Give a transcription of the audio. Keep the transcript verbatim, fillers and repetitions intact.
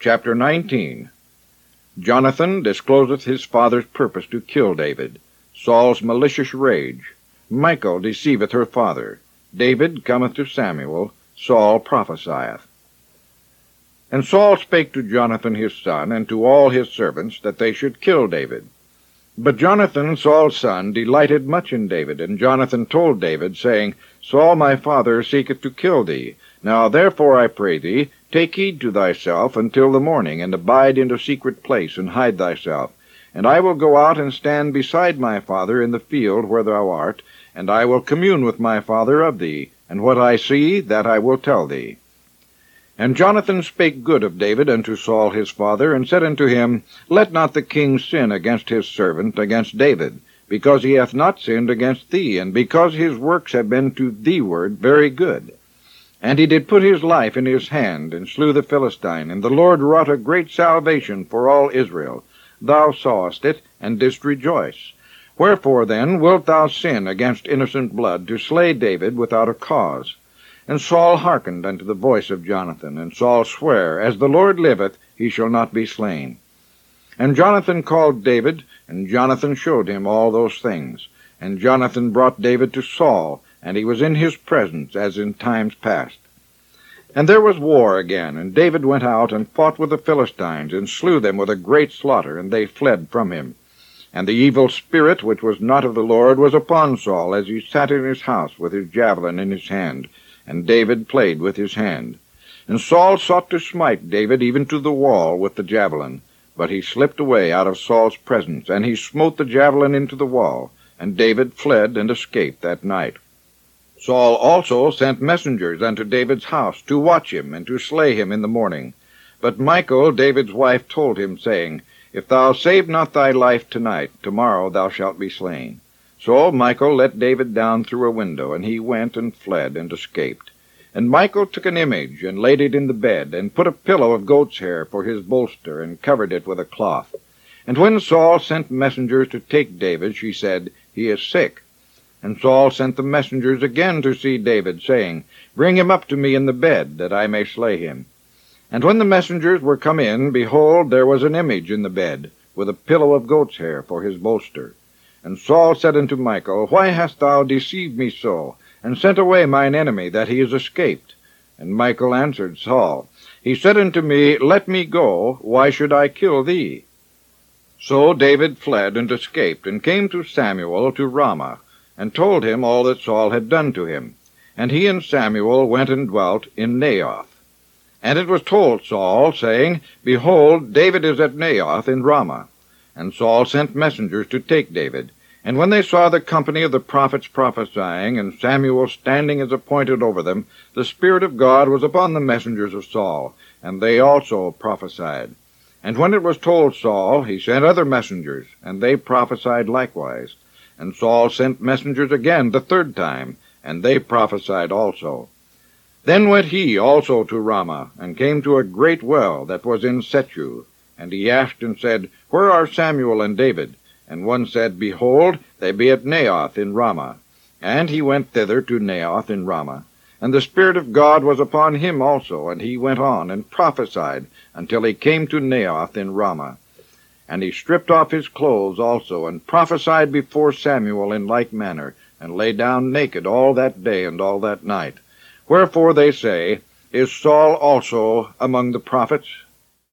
Chapter nineteen. Jonathan discloseth his father's purpose to kill David. Saul's malicious rage. Michal deceiveth her father. David cometh to Samuel. Saul prophesieth. And Saul spake to Jonathan his son, and to all his servants, that they should kill David. But Jonathan, Saul's son, delighted much in David, and Jonathan told David, saying, Saul my father seeketh to kill thee. Now therefore I pray thee, take heed to thyself until the morning, and abide in a secret place, and hide thyself. And I will go out and stand beside my father in the field where thou art, and I will commune with my father of thee, and what I see, that I will tell thee. And Jonathan spake good of David unto Saul his father, and said unto him, Let not the king sin against his servant, against David, because he hath not sinned against thee, and because his works have been to thee-ward very good. And he did put his life in his hand, and slew the Philistine, and the Lord wrought a great salvation for all Israel. Thou sawest it, and didst rejoice. Wherefore then wilt thou sin against innocent blood, to slay David without a cause? And Saul hearkened unto the voice of Jonathan, and Saul sware, As the Lord liveth, he shall not be slain. And Jonathan called David, and Jonathan showed him all those things. And Jonathan brought David to Saul, and he was in his presence, as in times past. And there was war again, and David went out and fought with the Philistines, and slew them with a great slaughter, and they fled from him. And the evil spirit, which was not of the Lord, was upon Saul, as he sat in his house with his javelin in his hand, and David played with his hand. And Saul sought to smite David even to the wall with the javelin, but he slipped away out of Saul's presence, and he smote the javelin into the wall, and David fled and escaped that night. Saul also sent messengers unto David's house to watch him, and to slay him in the morning. But Michal, David's wife, told him, saying, If thou save not thy life tonight, tomorrow thou shalt be slain. So Michal let David down through a window, and he went and fled and escaped. And Michal took an image, and laid it in the bed, and put a pillow of goat's hair for his bolster, and covered it with a cloth. And when Saul sent messengers to take David, she said, He is sick. And Saul sent the messengers again to see David, saying, Bring him up to me in the bed, that I may slay him. And when the messengers were come in, behold, there was an image in the bed, with a pillow of goat's hair for his bolster. And Saul said unto Michal, Why hast thou deceived me so, and sent away mine enemy, that he is escaped? And Michal answered Saul, He said unto me, Let me go, why should I kill thee? So David fled and escaped, and came to Samuel to Ramah, and told him all that Saul had done to him. And he and Samuel went and dwelt in Naioth. And it was told Saul, saying, Behold, David is at Naioth in Ramah. And Saul sent messengers to take David. And when they saw the company of the prophets prophesying, and Samuel standing as appointed over them, the Spirit of God was upon the messengers of Saul, and they also prophesied. And when it was told Saul, he sent other messengers, and they prophesied likewise. And Saul sent messengers again the third time, and they prophesied also. Then went he also to Ramah, and came to a great well that was in Sechu. And he asked and said, Where are Samuel and David? And one said, Behold, they be at Naioth in Ramah. And he went thither to Naioth in Ramah. And the Spirit of God was upon him also, and he went on and prophesied until he came to Naioth in Ramah. And he stripped off his clothes also, and prophesied before Samuel in like manner, and lay down naked all that day and all that night. Wherefore they say, Is Saul also among the prophets?